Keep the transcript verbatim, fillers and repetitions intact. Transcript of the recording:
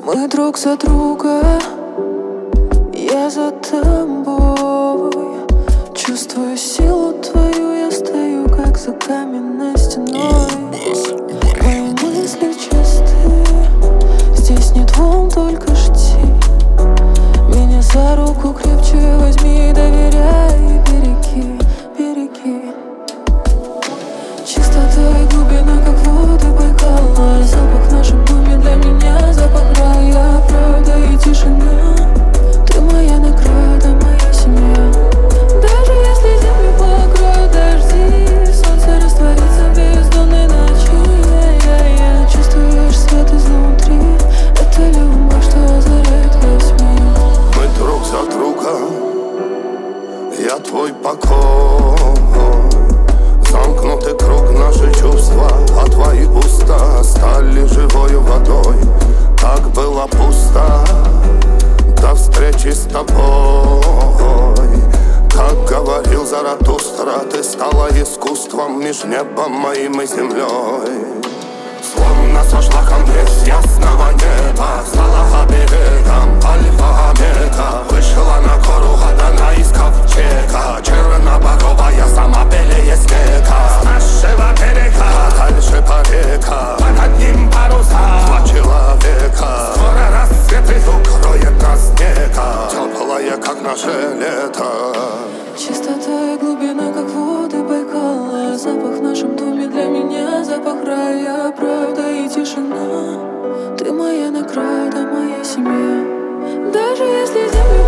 Мы друг за друга, я за тобой. Чувствую силу твою, я стою как за каменной стеной. Мои мысли чисты, здесь нет волн, только жди. Меня за руку крепче возьми, доверяй и береги, береги. Чистота и глубина, как воды Байкала. Запах в нашем доме для меня запах рая, правда и тишина. Ты моя награда, моя семья. Даже если землю покроют дожди, солнце растворится в бездонной ночи. Я-я-я. Чувствуешь свет изнутри, это любовь, что озаряет весь мир. Мы друг за друга, я твой покой. Замкнутый круг, наши чувства, а твои уста стали живою водой. Так было пусто до встречи с тобой. Как говорил Заратустра, ты стала искусством меж небом моим и землей. Словно сошла ко мне с ясного неба, стала оберегом альфа омега. Вышла на гору Гадана из ковчега, черноборовая, сама белее снега. С нашего берега дальше по река, под одним парусом два человека. Скоро рассвет и укроет нас снега, теплая, как наше лето. Чистота и глубина, как воды Байкала. Запах в нашем доме для меня запах рая, правда и тишина. Ты моя награда, моя семья. Даже если землю